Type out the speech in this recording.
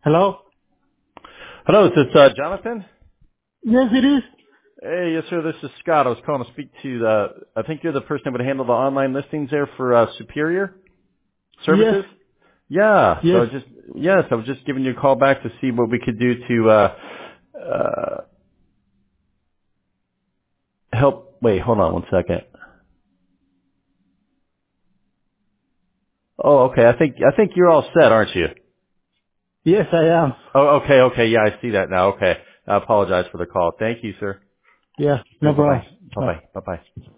Hello? Hello, is this Jonathan? Yes, it is. Hey, yes, sir. This is Scott. I was calling to speak to I think you're the person that would handle the online listings there for Superior Yes, Services. Yeah. So yes. I was just giving you a call back to see what we could do to uh, help. Wait, hold on one second. Oh, okay. I think you're all set, aren't you? Yes, I am. Oh, okay. Yeah, I see that now. Okay. I apologize for the call. Thank you, sir. Yeah, All no right, bye problem. bye. Bye Bye. bye. Bye bye.